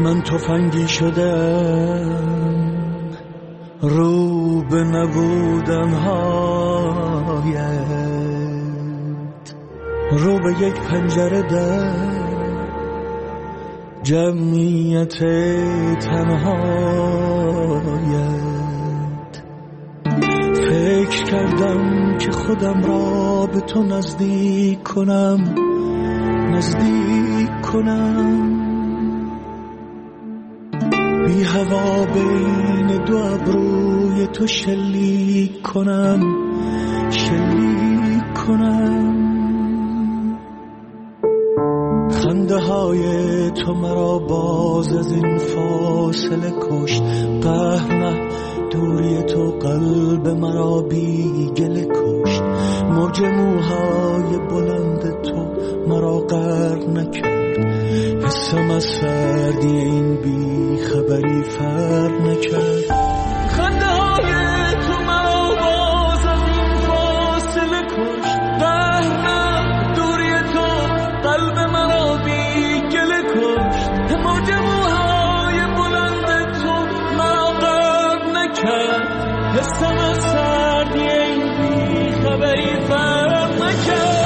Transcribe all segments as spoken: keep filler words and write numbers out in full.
من تفنگی شدم رو به نبودن هایت، رو به یک پنجره در جمعیت تنهایت. فکر کردم که خودم را به تو نزدیک کنم، نزدیک کنم، بی هوا بین دو ابروی تو شلیک کنم، شلیک کنم. خنده های تو مرا باز از این فاصله کشت، قهر نه دوری تو قلب مرا بی گله کشت. موج موهای بلند تو مرا غرق نکرد، حسم از سردی این بی خبری فرق نکرد. خنده های تو مرا باز از این فاصله کشت، قهر نه دوری تو قلب مرا بی گله کشت. موج موهای بلند تو مرا غرق نکرد، حسم از سردی این بی خبری فرق نکرد.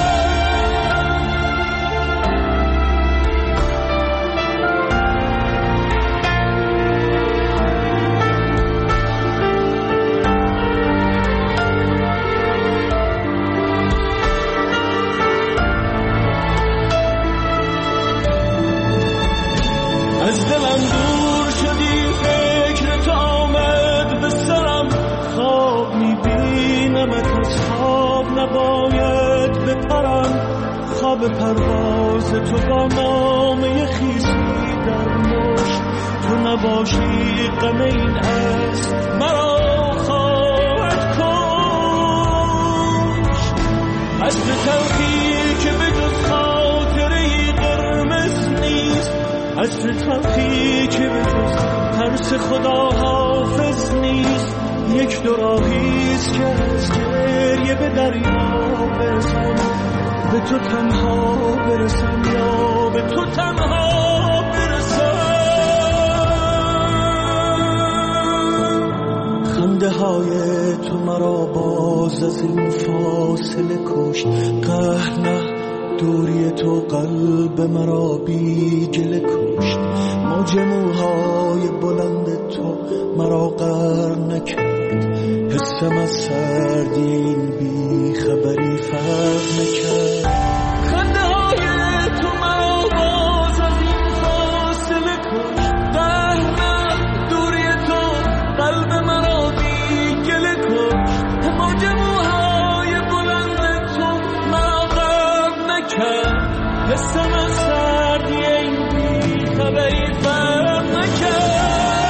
از دلم دور شدی، فکر تو آمد به سرم، خواب میبینمت از خواب نباید بپرم. خواب پرواز تو با نامه خیسی در مشت، تو نباشی غم این است مرا خواهد کشت. از تلخی که به جز خاطره‌ای قرمز نیست، از تلخی که به جز ترس خدا حافظ نیست. یک دو راهیست که از گریه به دریا برسم، به تو تنها برسم یا به تو تنها برسم. خنده های تو مرا باز از این فاصله کشت، قهر نه دوری تو قلب مرا بی گله کشت. موج موهای بلند تو مرا غرق نکرد، حسم از سردی این بی خبری فرق نکرد. خنده های تو مرا باز از این فاصله کشت، قهر نه دوری تو قلب مرا بی گله کشت. موج موهای بلند تو مرا غرق نکرد، حسم از سردی این بی خبری فرق نکرد.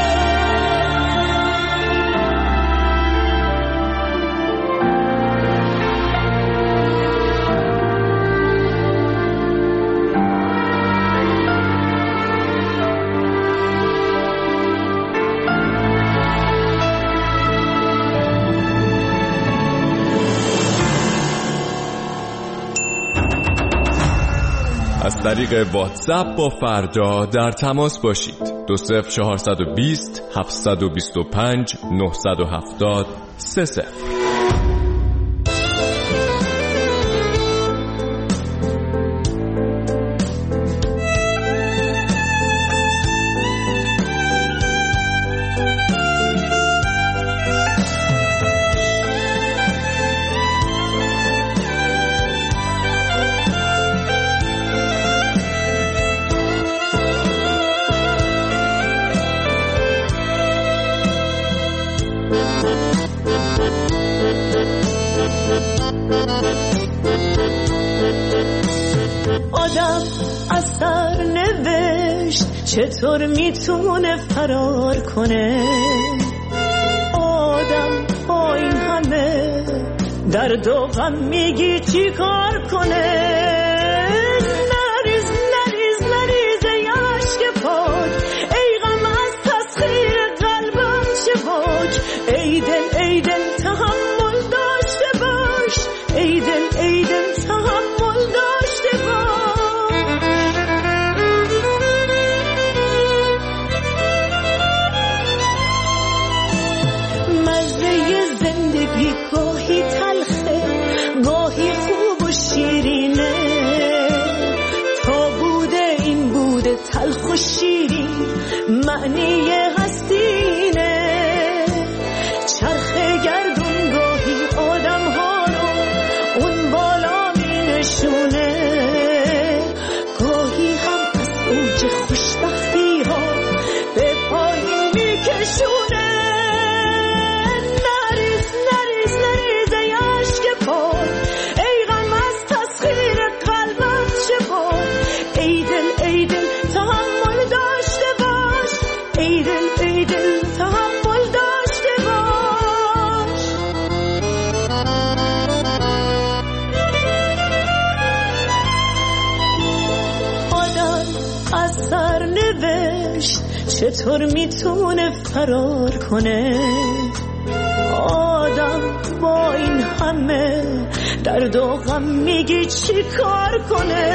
از طریق واتساپ با فردا در تماس باشید. دو صفر چهارصد و بیست هفتصد و بیست و پنج نهصد و هفتاد سه صفر. آدم از سر نوشت چطور میتونه فرار کنه؟ آدم با این همه درد و غم میگی چی کار کنه؟ نریز نریز نریز ای عشق پاک، ای غم از تسخیر قلبم شباک. ای دل ای دل تحمل داشته باش، ای دل ای دل تحمل داشته باش. و شیرین معنی هستینه. چرخ گردون گاهی آدم ها رو اون بالا می نشونه، گاهی هم از اوج خوشبختی ها به پایین می کشونه. نریز نریز نریز ای عشق پاک، ای غم از تسخیر قلبت چه باک. ای دل ای دل تحمل داشته باش، ای دل ای دل تحمل داشته باش. آدم از سرنوشت چطور میتونه فرار کنه؟ آدم با این همه درد و غم میگی چی کار کنه؟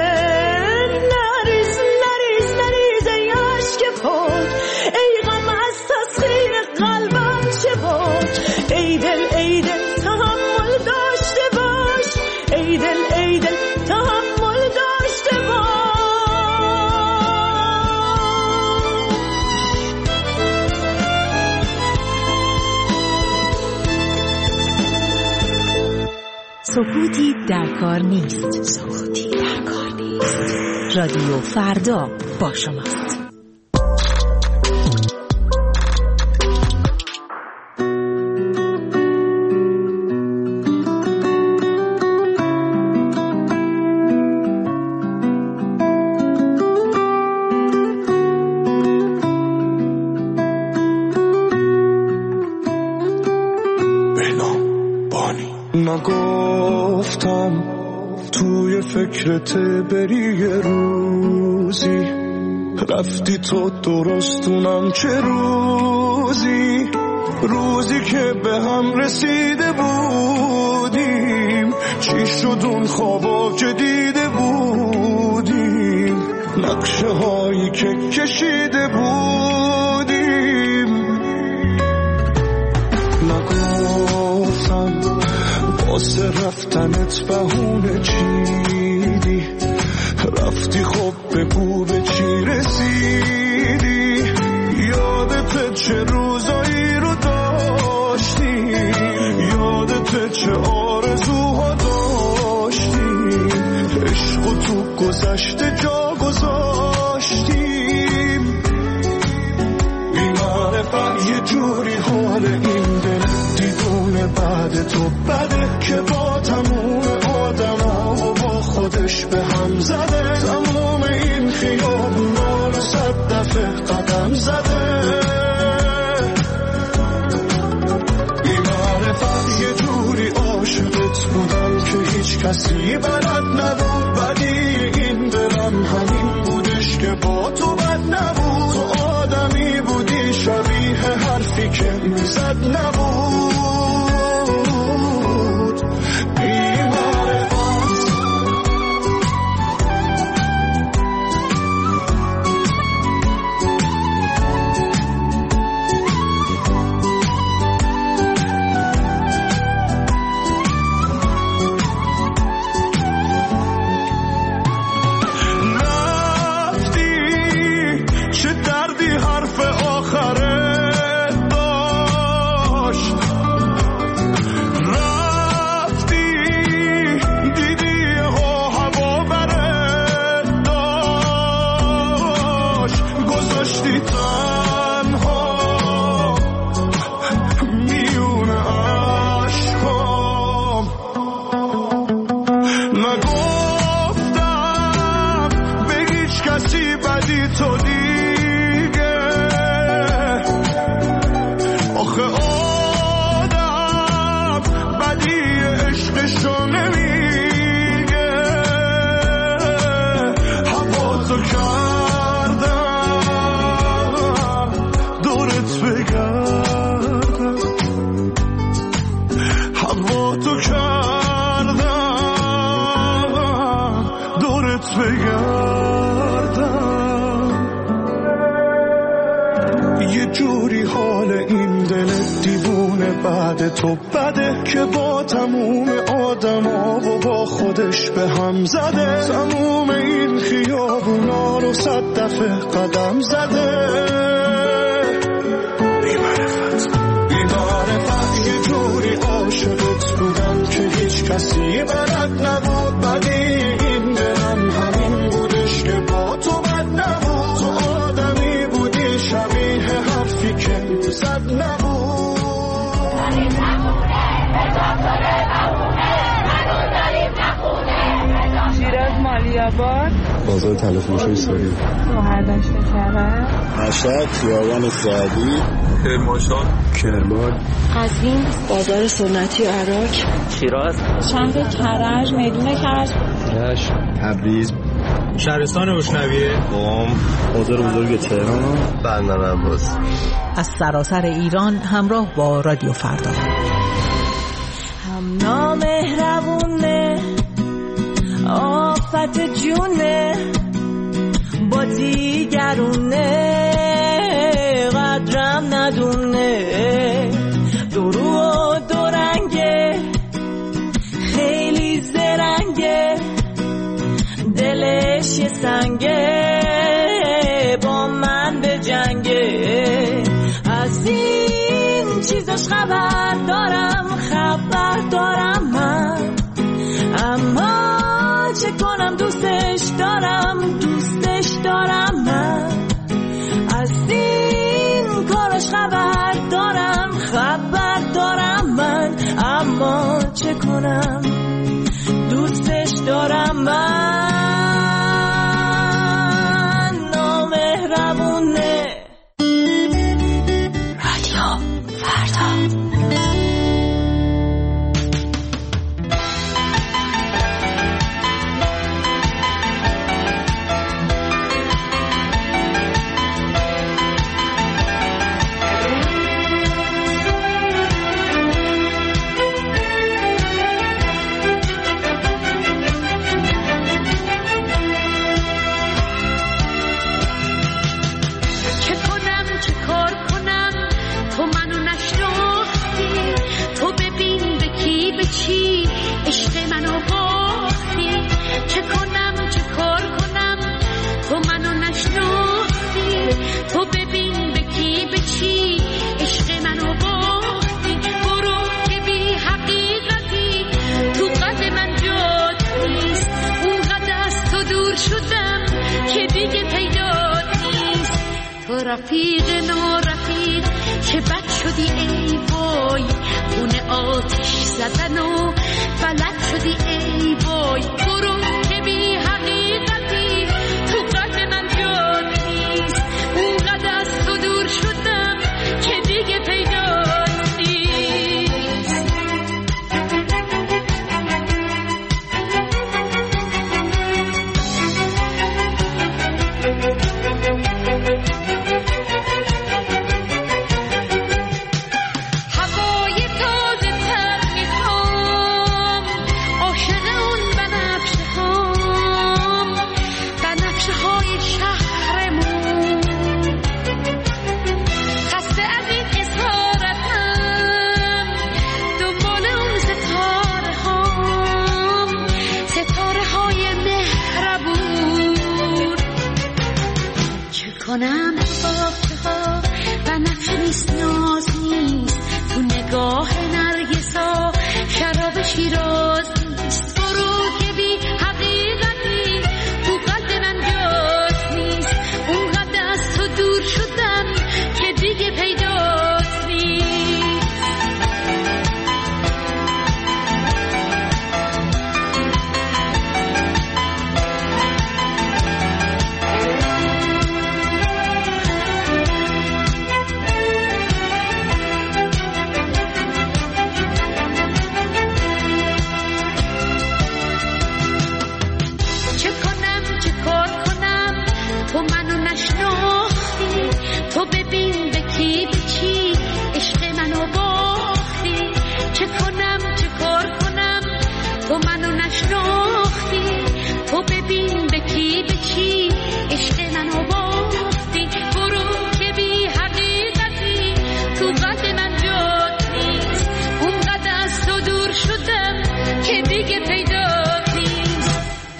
نریز نریز نریز ای عشق پاک، ای غم از تسخیر قلبم چه باک. ای دل ای دل تحمل داشته باش، ای دل ای دل تحمل داشته باش. سکوتی در کار نیست. سکوتی در کار نیست. رادیو فردا با شماست. نگفتم توی فکرت بری یه روزی، رفتی تو درستونم چه روزی، روزی که به هم رسیده بودیم، چی شد اون خوابا که دیده بودیم، نقشه هایی که کشیده بودیم. نگفتم واسه رفتنت بهونه چیدی، رفتی خب بگو به چی رسیدی، یادت چه روزایی رو داشتی، یادت چه آرزوها داشتی، عشق و تو گذشته جا گذاشتیم. بی‌معرفت یه جوری حال این دل دیدونه بعد تو بده، که با تموم آدم ها و با خودش به هم زده، تموم این خیابونا رو صد دفعه قدم زده. بی‌معرفت یه جوری عاشقت بودم که هیچ کسی بلد نبود، ولی این دلم همین بودش که با تو بد نبود، تو آدمی بودی شبیه حرفی که میزد نبود. بعد تو بده، که با تموم آدما و با خودش به هم زده، تموم این خیابونا رو صد دفعه قدم زده. بی‌معرفت بی‌معرفت یه جوری عاشقت بودم که هیچ کسی بلد نبود، ولی این دلم همین بودش که با تو بد نبود. تو آدمی بودی شبیه حرفی که زد نبود. شیراز مالیاباد، بازار تلفروش ایساری، شهردشت کرد، مشهد، خیابان سعدی، کرمانشاه، کرمان، قزوین، بازار سنتی عراق، شیراز، شهر کرج، میدون کرج، رشت، تبریز، شهرستان روشنویه، قم، بازار بزرگ تهران، بندر عباس. از سراسر ایران همراه با رادیو فردا. هم نامهربونه، آفت جونه، با دیگرونه قدرم ندونه. درو و دورنگه، خیلی زرنگه، دلش یه سنگه، با من به جنگه. از این چیزاش خبر دارم، خبر دارم من، اما چه کنم دوستش دارم، دوستش دارم من. از این کارش خبر دارم، خبر دارم من، اما چه کنم دوستش دارم من. نامهربونه. رادیو فردا. رفیق نو رفیق که بد شدی ای وای، خونه آتش زدن و بلد شدی ای وای. برو که بی حقیقتی تو قلب من جا نیست، اونقدر از تو دور شدم که دیگه پیدا نیست. هوای تازه تر میخوام،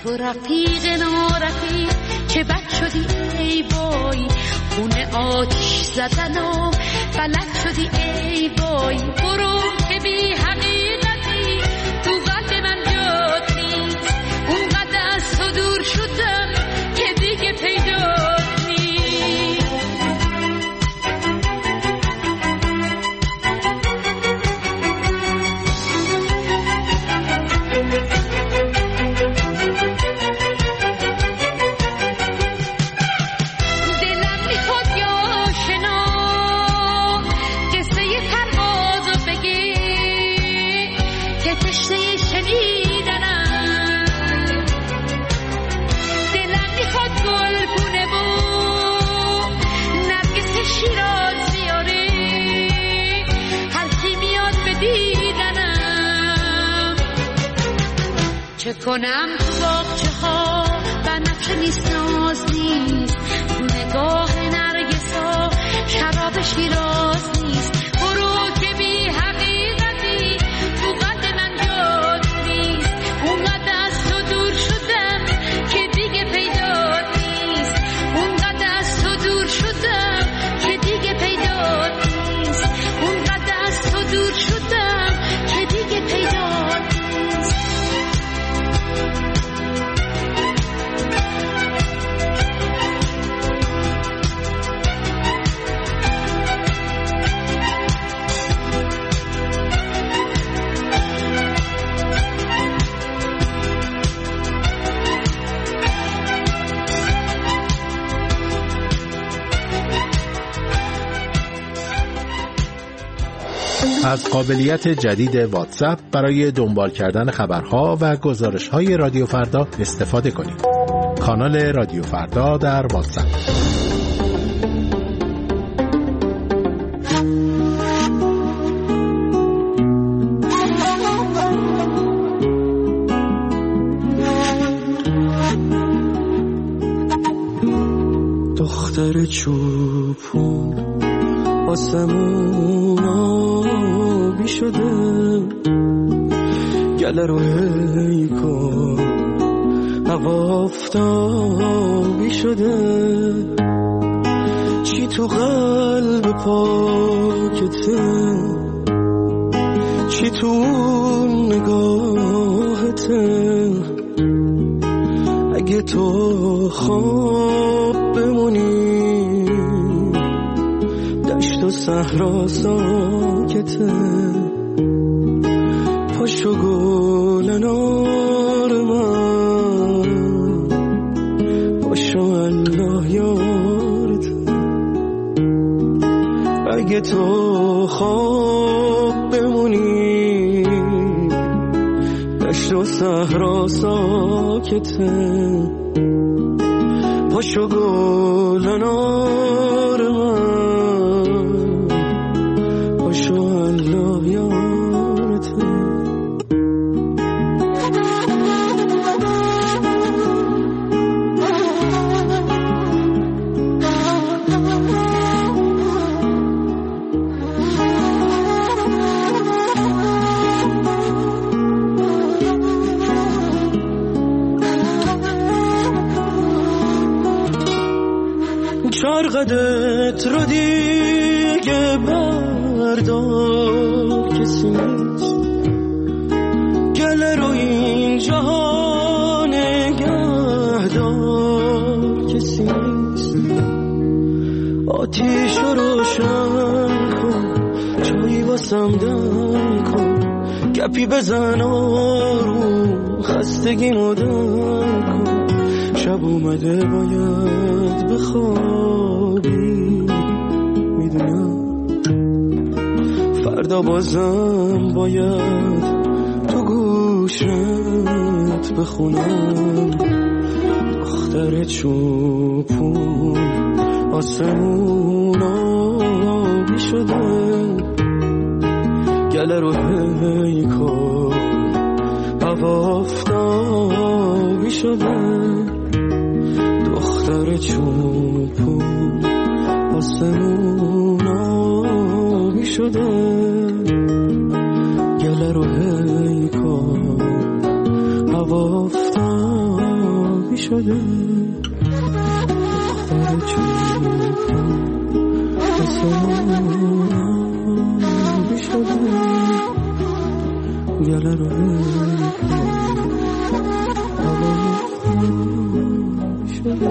تو رفیق نارفیق که بد شدی ای وای، خونه آتیش زدن و بلد شدی ای وای. برو که بی حقیقتی تو قلب من جات نیست، اونقدر از تو دور شدم که دیگه پیدات نیست. چه کنم تو باغچه ها بنفشه نیست ناز نیست، تو نگاه نرگسا شراب شیراز نیست. برو که بی حقیقتی تو قد من جات نیست، اونقدر از تو دور شدم که دیگه پیدات نیست، اونقدر از تو دور شدم که دیگه پیدات نیست، اونقدر از تو دور شدم که دیگه پیدات نیست. از قابلیت جدید واتساپ برای دنبال کردن خبرها و گزارش‌های رادیو فردا استفاده کنید. کانال رادیو فردا در واتساپ. دختر چوپون آسمون آبی شده، گله رو هی کن هوا آفتابی شده. چی تو قلب پاکته، چی تو نگاهته. اگه تو خواب بمونی دشت و صحرا ساکته. پاشو گل انار من، پاشو الله یارته. اگه تو خواب بمونی دشت و صحرا ساکته. پاشو گل انار من، پاشو الله یارته. چرقدت رو دیگه بردار کسی نیست، گله رو این جهان نگهدار کسی نیست. آتیش رو روشن کن، چایی واسم دم کن، گپی بزن آروم خستگی مدن کن. شب اومده باید بخوابی، میدونم فردا بازم باید تو گوشت بخونم. دختر چوپون آسمون آبی شده، گله رو هی کن هوا آفتابی شده. دختر چوپون آسمون آبی شده، گله رو هی کن هوا آفتابی شده دختر چیکن آسمانی شده گله رو هوایی شده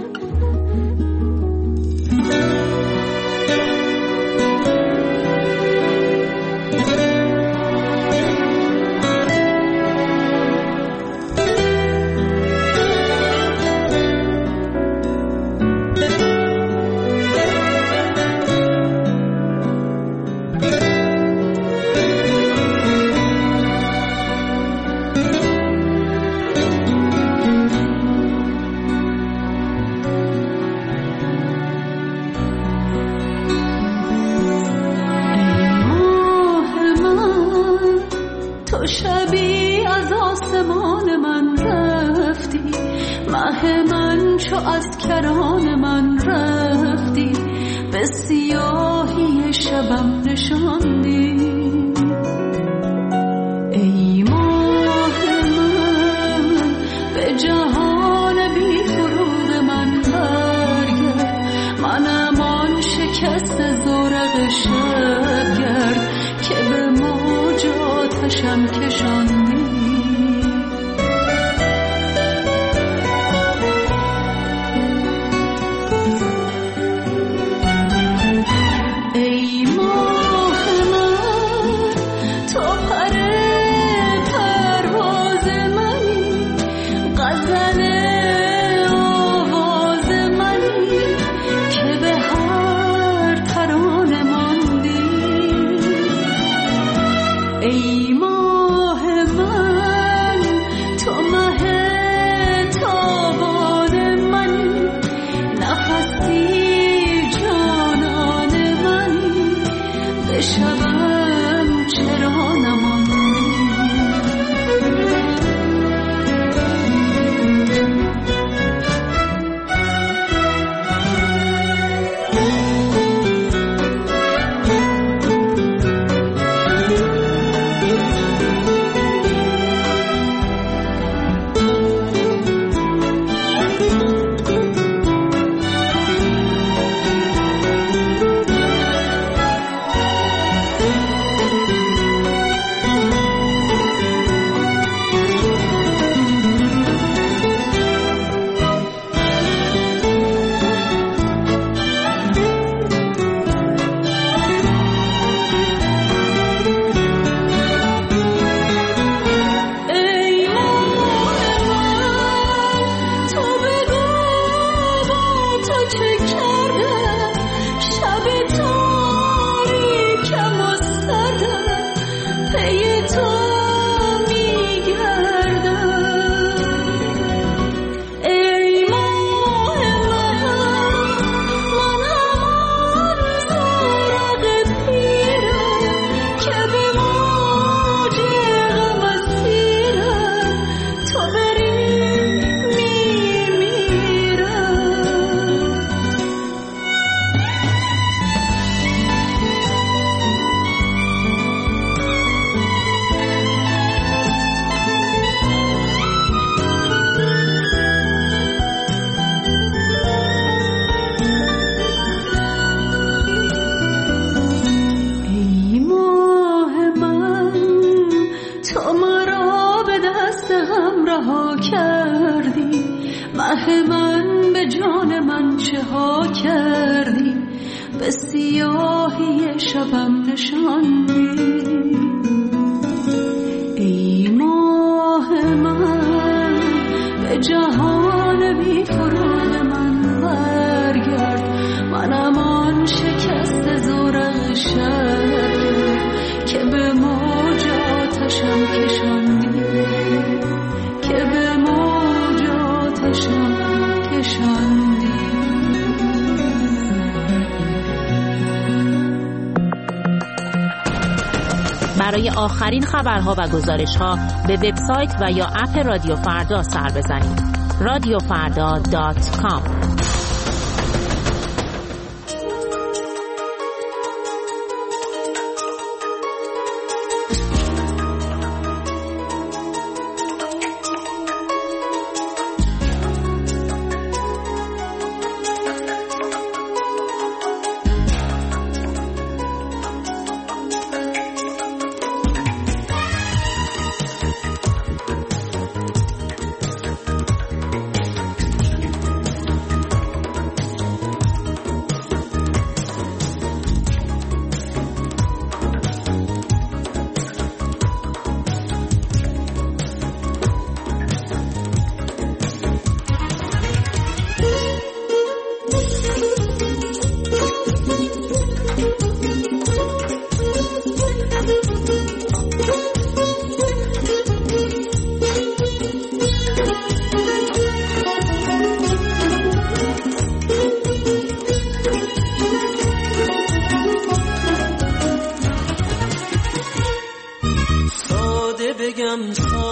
برای آخرین خبرها و گزارش‌ها به وبسایت و یا اپ رادیو فردا سر بزنید. رادیو فردا دات کام.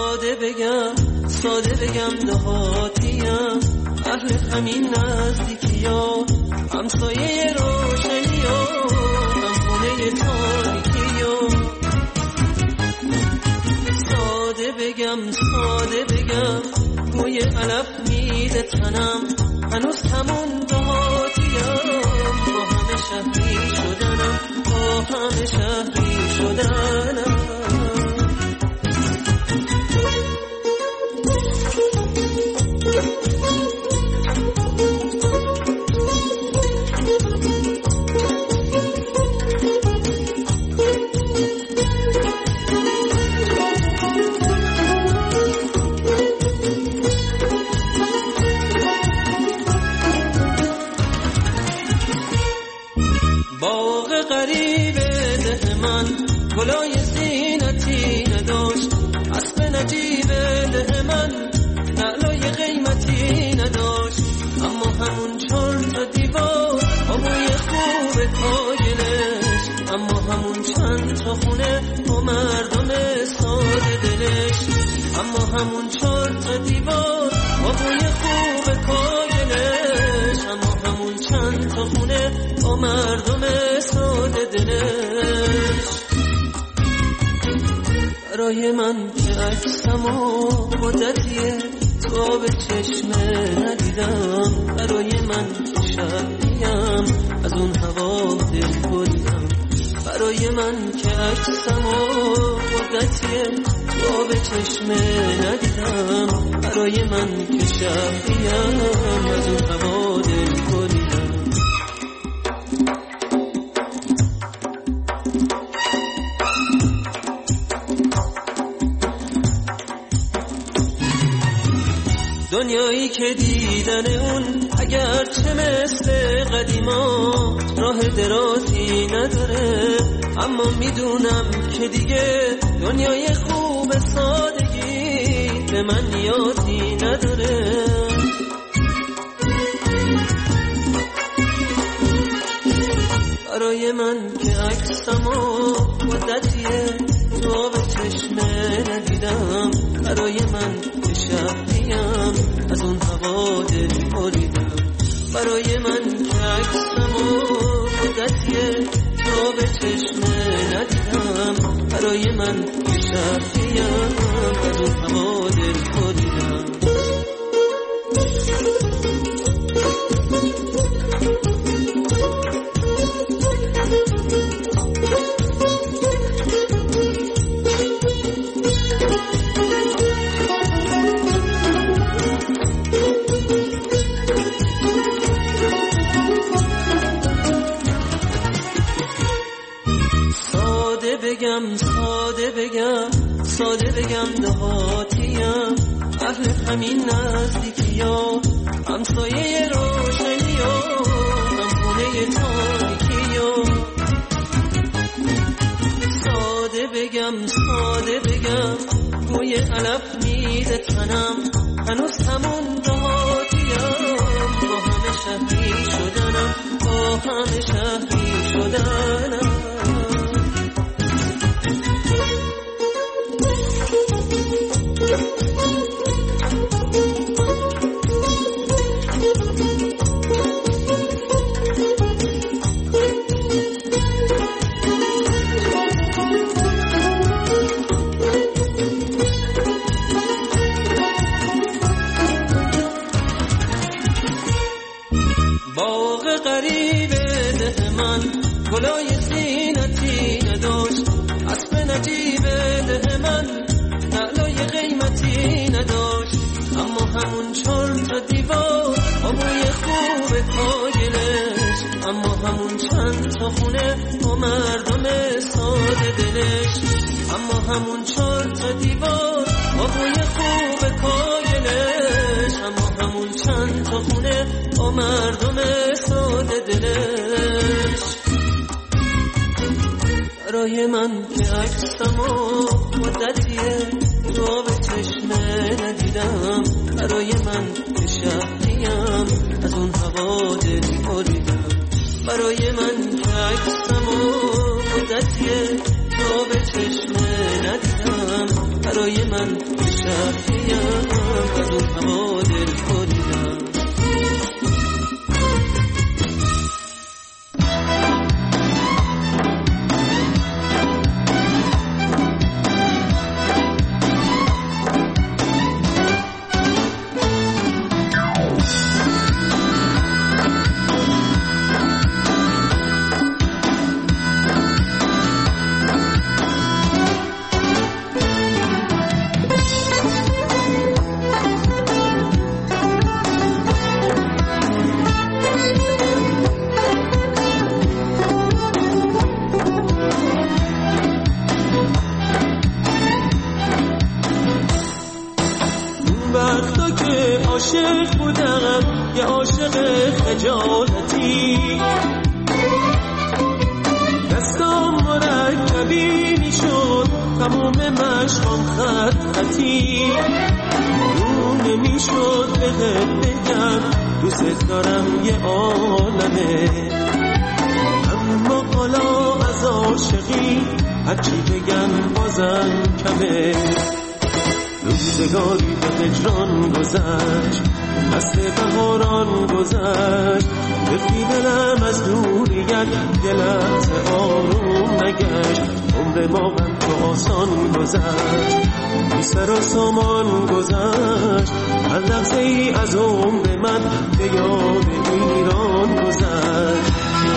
ساده بگم ساده بگم دهاتیم، اهل همین نزدیکی ها، همسایه روشنی ها، هم خونه تاریکی ها. ساده بگم ساده بگم بوی علف میده تنم، هنوز همون دهاتیم، با همه شهری شدنم، با همه شهری شدنم. باغ غریب ده من گلای زینتی نداشت، اسب نجیب ده من نعلای قیمتی نداشت، اما همون چهار تا دیوار با بوی خوب کاجلش، اما همون چند تا خونه با مردم ساده دلش، اما همون چهار تا دیوار با بوی خوب کاجلش، اما همون چند تا خونه با مردم ساده دلش. برای من که عکسم و مدتیه تو به چشمه ندیدم، برای من که شبیم از اون هوا دل بریدم، برای من که عکسم و مدتیه تو به چشمه ندیدم، برای من که شبیم از اون هوا دل بریدم. دنیایی که دیدن اون اگرچه مثل قدیما راه درازی نداره، اما میدونم که دیگه دنیای خوب سادگی به من نیازی نداره. برای من که عکسم و مدتیه تو به چشمه ندیدم، برای من که شبیم از اون هوا دل بریدم، برای من که عکسم و مدتیه تو به چشمه ندیدم، برای من که شبیم از اون هوا دل بریدم. بگم ساده بگم ساده بگم دهاتیم، اهل همین نزدیکی ها، همسایه روشنی ها، هم خونه تاریکی ها. ساده بگم ساده بگم بوی علف میده تنم، هنوز همون دهاتیم، با همه شهری شدنم، با همه شهری شدنم. باغ غریب ده من گلای زینتی نداشت، اسب نجیب ده من نعلای قیمتی نداشت، اما همون چهار تا دیوار با بوی خوب کاجلش، اما همون چند تا خونه با مردم ساده دلش، اما همون چهار تا دیوار با بوی خوب کاجلش، اما همون چند تا خونه با مردم ساده دلش. برای من که عکسم و مدتیه تو به چشمه ندیدم، برای من که شهریم از اون هوا دل بریدم، برای من که عکسم و مدتیه تو به چشمه ندیدم، برای من که شهریم از اون هوا دل خودم. عاشق بودم یه عاشق خجالتی، دستام مرکبی میشد تموم مشقام خط خطی، رو نمیشد بهت بگم دوست دارم یه عالمه، اما حالا از عاشقی هرچی بگم بازم کمه. روزگاری به هجران گذشت، فصل بهاران گذشت، رفتی دلم از دوریت یه لحظه آروم نگشت، عمر ما هم تو آسان گذشت، بی سر و سامان گذشت، هر لحظه ای از عمر من به یاد ایران گذشت.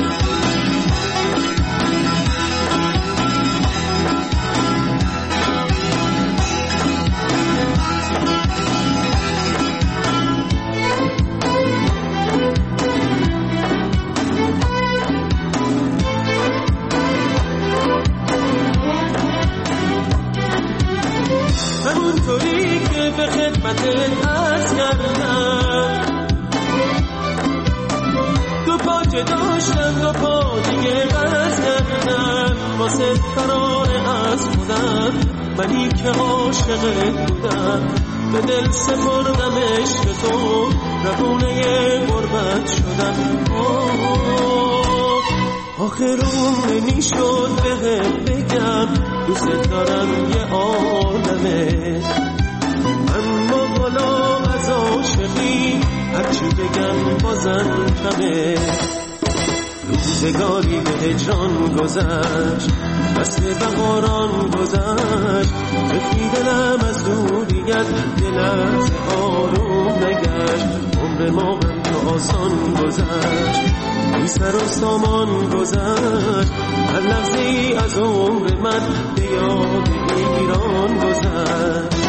همونطوری که به خدمتت عرض کردم، دو پا که داشتم دو پا دیگه قرض کردم، واسه فرار از خودم منی که عاشقت بودم، به دل سپردم عشق تو روونه غربت شدم. آخرون نمیشد بهت بگم دوست دارم یه عالمه، اما بالا از عاشقی هرچی بگم بازم کمه. روزگاری به هجران گذشت، فصل بهاران گذشت، رفتی دلم از دوریت یه لحظه آروم نگشت، عمر ما هم تو آسان گذشت، بی سر و سامان گذشت، هر لحظه ای از عمر من به یاد ایران گذشت.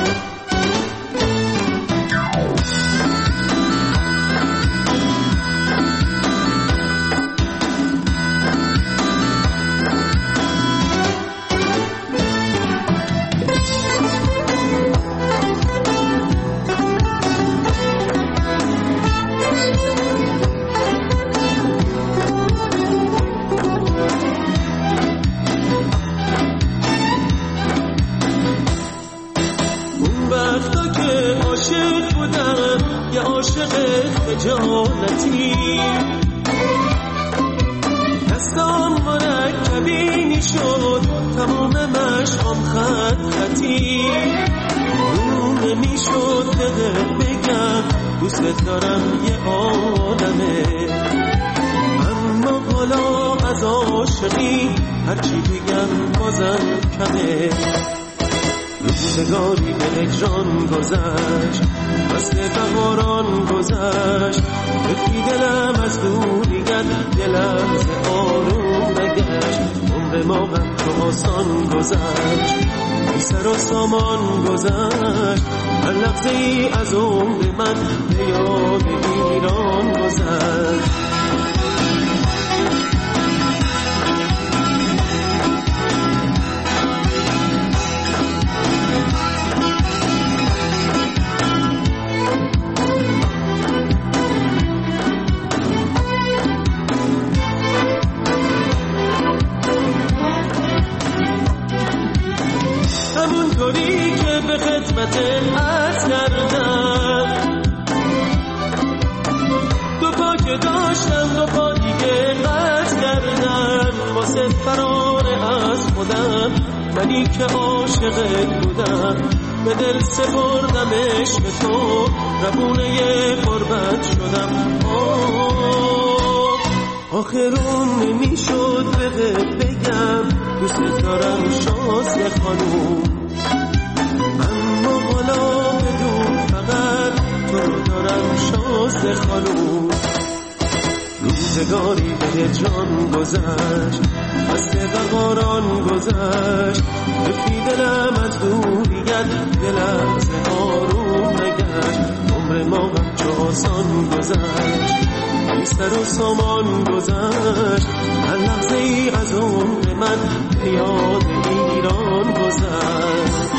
یه عاشق خجالتی، دستام مرکبی میشد تمام مشقام خط خطی، رو نمیشد بهت بگم دوست دارم یه عالمه، اما حالا از عاشقی هرچی بگم بازم کمه. روزگاری به هجران گذشت، فصل بهاران گذشت، رفتی دلم از دوریت یه لحظه آروم نگشت، عمر ما هم تو آسان گذشت، بی سر و سامان گذشت، هر لحظه ای از عمر من به یاد ایران گذشت. همونطوری که به خدمتت عرض کردم، دو پا که داشتم دو پا دیگه قرض کردم، واسه فرار از خودم منی که عاشقت بودم، به دل سپردمش به تو، ربونه قربت شدم. آخرون نمیشد به بگم دوست دارم شازده خانوم، اما حالا بدون فقط تو رو دارم شازده خانوم. روزگاری به جان گذشت، از بقاران گذشت، به فی دلم از دوریت یه لحظه آروم نگشت. عمر ما وقت آسان گذشت، بی سر و سامان گذشت، هر لحظه ای از عمر من به یاد ایران گذشت.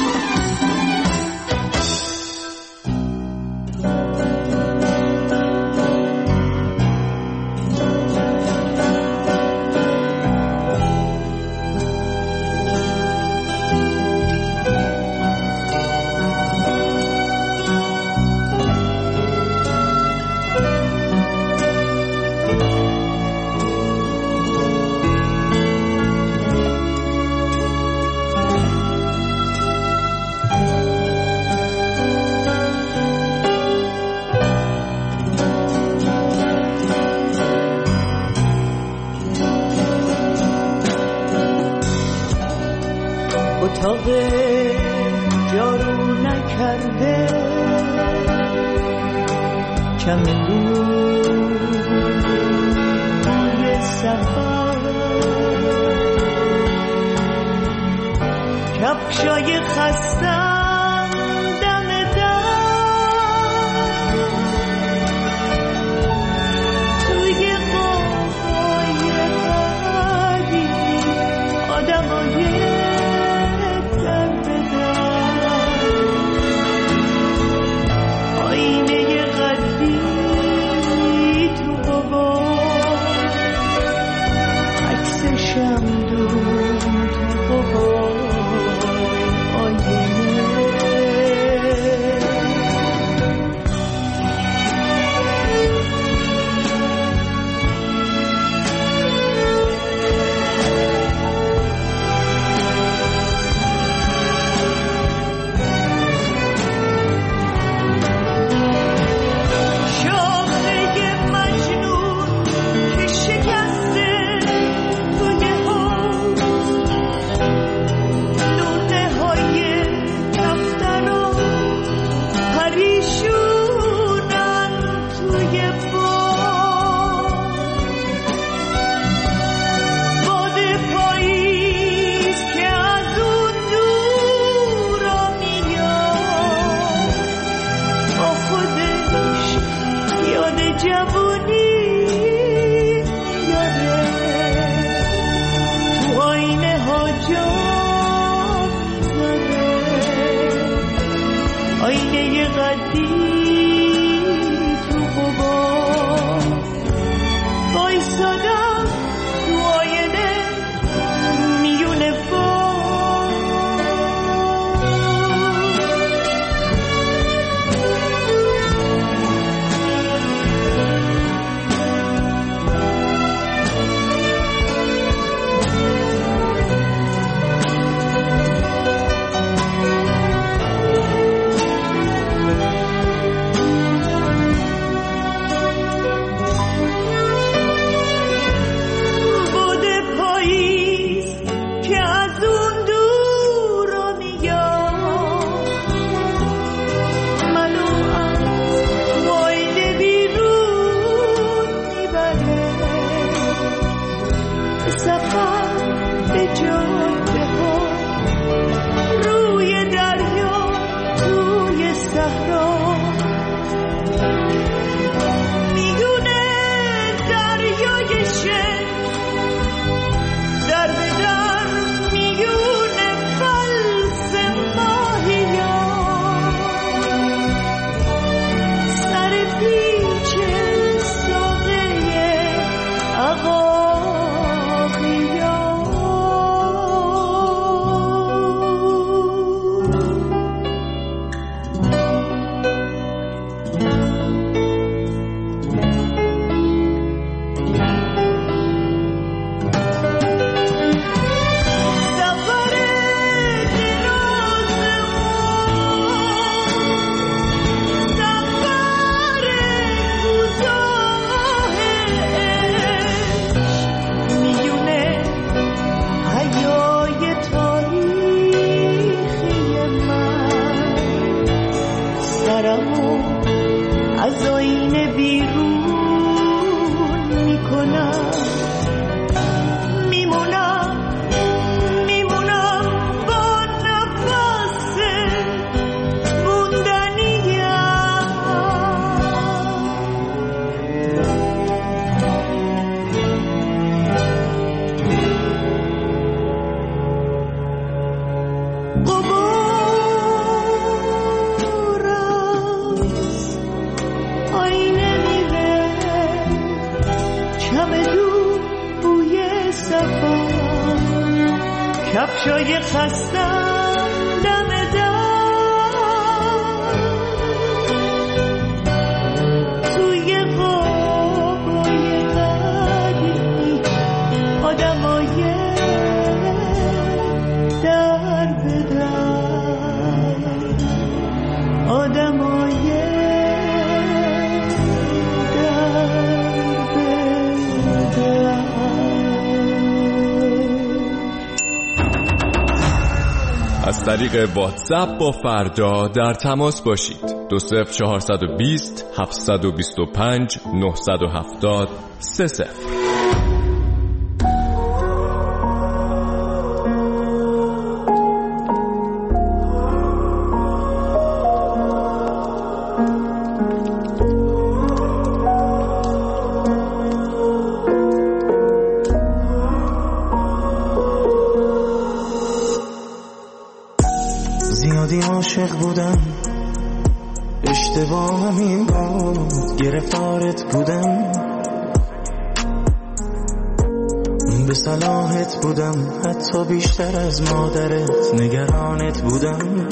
اتاق جارو نکرده چمدون های سفر، کفشای خستم دم در، توی قوهای قدیمی آدمای سرمو از آینه بیرون میکنم، میمونم میمونم با نفس موندنیم. کفشای خستم دم در توی خوابای قدیمی، آدمای در به در، آدمای در به در. از طریق واتساپ با فردا در تماس باشید. دو صفر چهارصد و بیست هفتصد و بیست و پنج نهصد و هفتاد سه صفر. زیادی عاشق بودم، اشتباهم این بود، گرفتارت بودم، به صلاحت بودم، حتی بیشتر از مادرت نگرانت بودم.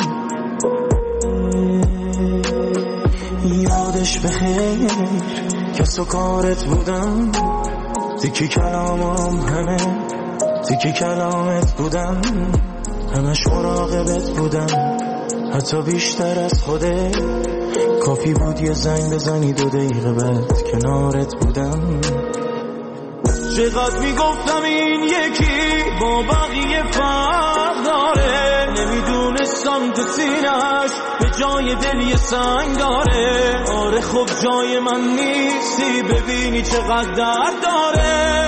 یادش بخیر کس و کارت بودم، تیکی کلامم همه تیکی کلامت بودم، همش مراقبت بودم، حتی بیشتر از خوده. کافی بود یه زنگ بزنی دو دقیقه بعد کنارت بودم. چقدر میگفتم این یکی با بقیه فرق داره، نمیدونستم تو سینه‌اش به جای دل یه سنگ داره. آره خب جای من نیستی، ببینی چقدر درد داره.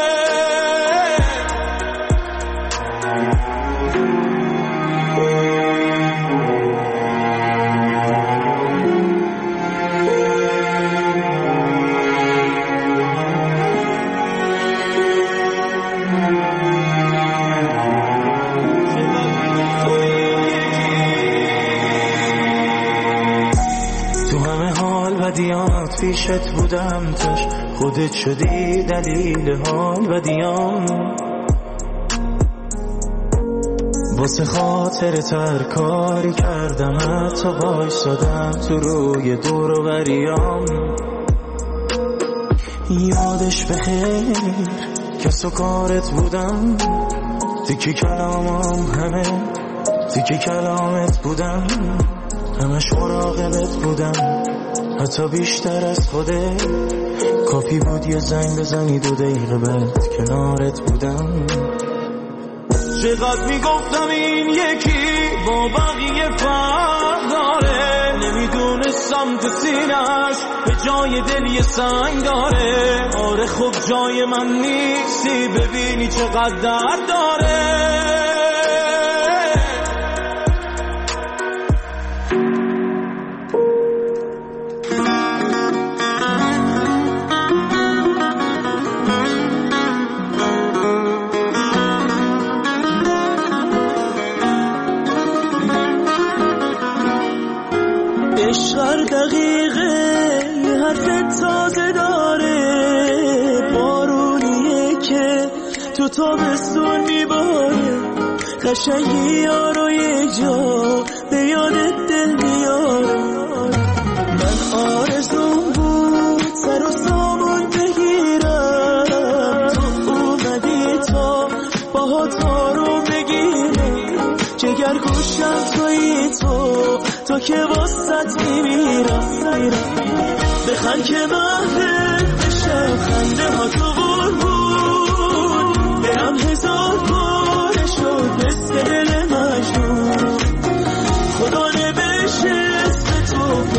بدیات پیشت بودم، تاش خودت شدی دلیل حال بدیام. واسه خاطر تر کاری کردم، حتی بایستادم تو روی دور و بریام. یادش بخیر کس و کارت بودم، تیکی کلامم همه تیکی کلامت بودم، همش مراقبت بودم، حتی بیشتر از خوده. کافی بود یه زنگ بزنی دو دقیقه بعد کنارت بودم. چقدر میگفتم این یکی با بقیه فرق داره، نمیدونستم تو سینه‌اش به جای دل یه سنگ داره. آره خب جای من نیستی، ببینی چقدر درد داره. عشق دقیقه یه حرف تازه داره، بارونیه که تو تابستون میباره، قشنگی یارو یه جا به یادت دل میاره. من آرزوم بود سر و سامان بگیرم، تو اومدی تا باهات رو بگیرم، جگر گوشم تویی تو تو که واسط میمیرم. بخند که محفل بشم، خنده ها تو قربون، برم هزار باره شد مثل دل مجنون. خدا نبشه اسم تو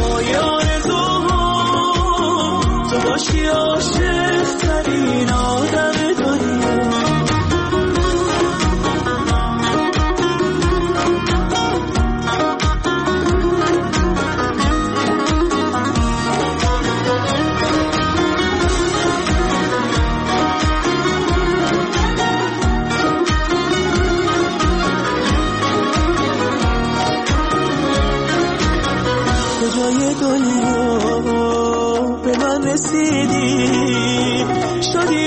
دنیا به من رسیدی، شدی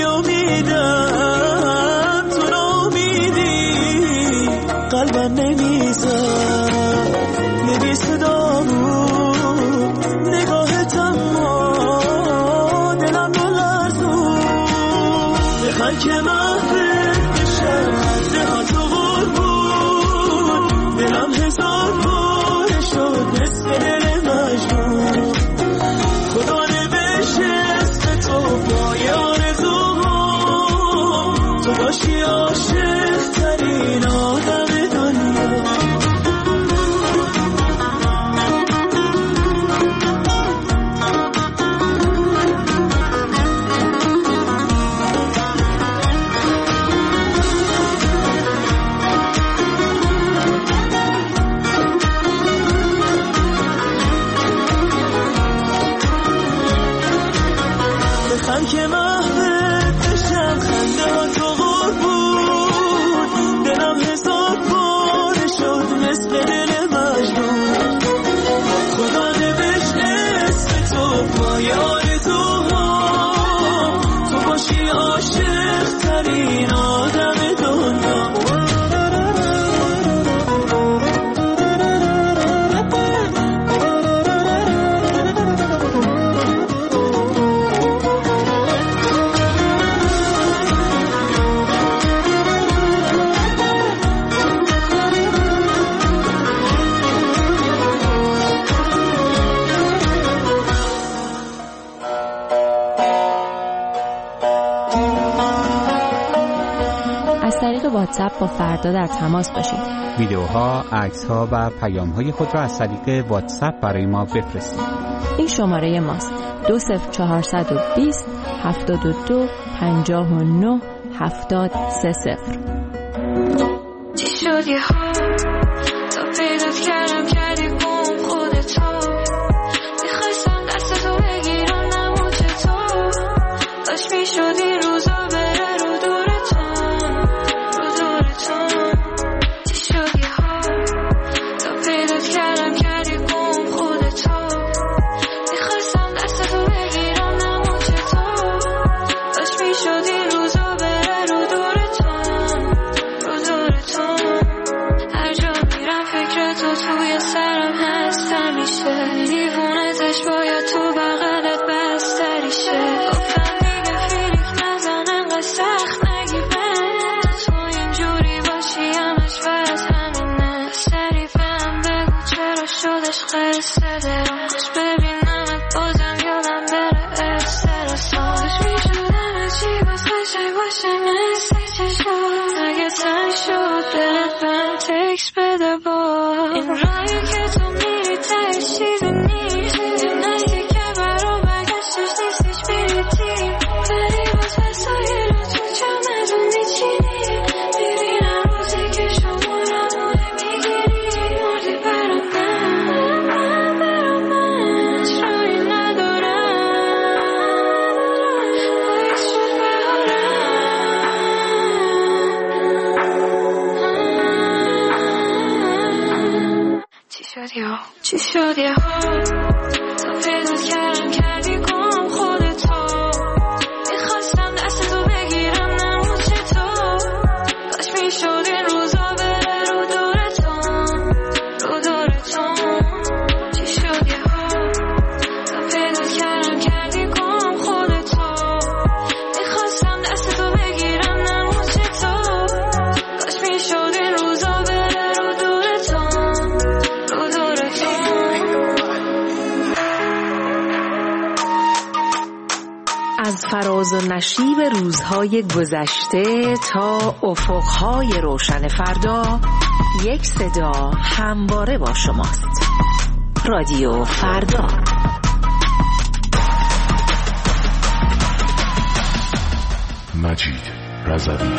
امیدم تو نامیدی، قلبم نمیزد یه بی صدا بود نگاهت، اما دلم رو لرزون. بخن که محفل بشم دهاتو قربون، دلم هزار باره شد مثل دل مجنون. خدا نوشته اسم تو پای آرزوها، تو باشی عاشق ترین آدم دنیا. بخن که محبت بشم خنده ها تو قربون، دلم هزار باره شد مثل دل مجنون. خدا نوشت اسم تو پای آرزوها، تو باشی عاشق ترین آدم دنیا. واتساپ با فردا در تماس باشید. ویدیوها، عکس‌ها و پیام‌های خود را از طریق واتساپ برای ما بفرستید. این شماره ماست: دو صفر چهارصد و بیست هفتاد و دو پنجاه و نه هفتاد سه صفر. چی شد یه ها تا پیدات کردم کردی گم خودتو، میخواستم دست تو بگیرم نمو چطور، داشت میشد این روزا بره رو دورتون رو دورتون. چی شد یه ها تا پیدات کردم کردی گم خودتو، میخواستم دست تو بگیرم نمو چطور، داشت میشد این روزا بره رو دورتون رو دورتون. هر جا میرم فکر تو توی سرم هست همیشه، دیوونتش باید تو بغلت بستری شه. گفتم دیگه فیلیک نزن انقدر سخت نگیره، تو اینجوری باشی همش برات همینه. سری فهم بگو چرا شدش قصه درم، خوش ببینمت بازم یادم بره استرسام. خوش میشودم چی باز قشنگ باشه مثل چه شد، اگه تنگ شد دلت بهم تکس بده باز. این رایی که تو میری تهش چیزی نیست، نزدی که برا برگشتش نیستش بریدی، ولی باز وسایل رو تو چمدون میچینی. میبینم روزی که شمارم رو نمیگیری، مردی برا من برا من اجرایی ندارم، باید شد بهارم. چی شد یا چی شد یه ها تا پیدات کردم کردی گم خودتو، میخواستم دست تو بگیرم نمو چطور، کاش میشد این روزا بره رو دورتون رو دورتون. چی شد یه ها تا پیدات کردم کردی گم خودتو، میخواستم دست تو بگیرم نمو چطور، کاش میشد این روزا بره رو دورتون رو دورتون. از فراز و نشیب روزهای گذشته تا افقهای روشن فردا، یک صدا همواره با شماست. رادیو فردا. مجید رضوی.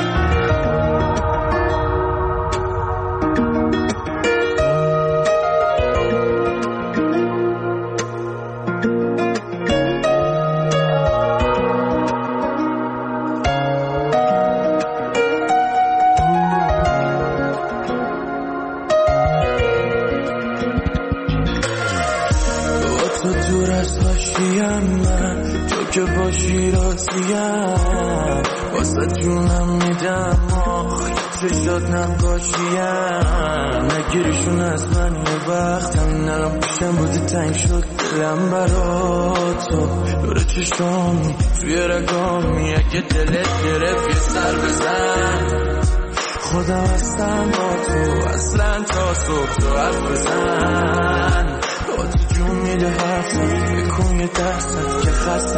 دور از حاشیم من، تو که باشی راضیم، واسه جونم میدم آخ چشات نقاشیم. نگیریشون از من یه وقتم نرم پیشم بودی تنگ شد دلم برا تو، دور چشامی توی رگامی، اگه دلت گرفت یه سر بزن. خودم هستم با تو اصلا تا صبح تو حرف بزن. با تو جون میده حرفت بکن یه درست که خسته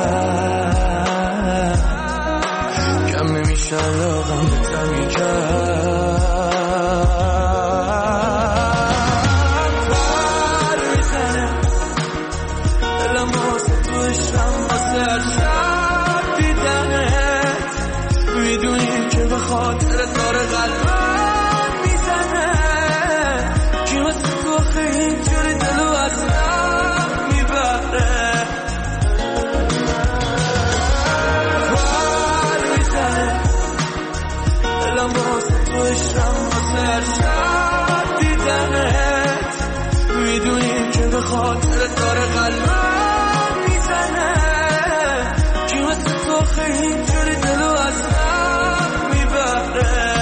شد، کم نمیشه علاقم به تمی کرد. پر میزنه دلم واسه تو عشقم واسه هر شب دیدنت، میدونی که به خاطر داره قلبم میزنه، کی واسه تو خیلی اینجوری دلو از من میبره. پر میزنه دلم واسه تو عشقم واسه هر شب دیدنت، میدونی که به خاطر داره قلبم میزنه، کی واسه تو خیلی اینجوری دلو از من میبره.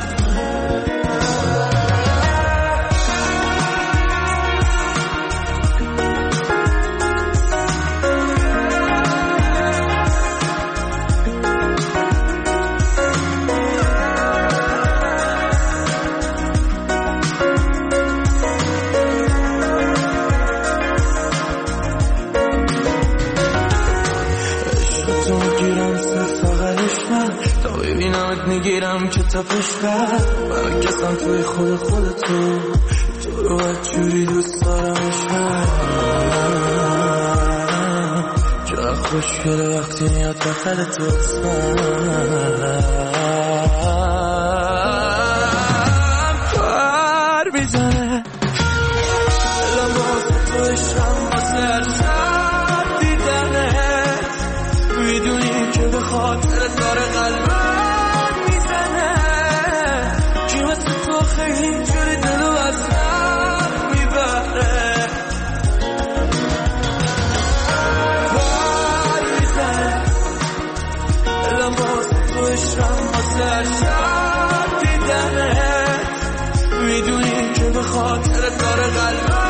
میگیرم که تا پشتر برکستم توی خود خودتو، تو رو بچوری دوست دارم عشقم، چقدر خوشگله وقتی میاد بخل تو اسمم. پر میزنه دلم واسه تو عشقم واسه هر شب دیدنت، میدونی که به خاطر داره قلبم خیلی اینجوری دلو از من میبره. پر میزنه دلم واسه تو عشقم واسه هر شب دیدنت، میدونی که به خاطر داره قلبم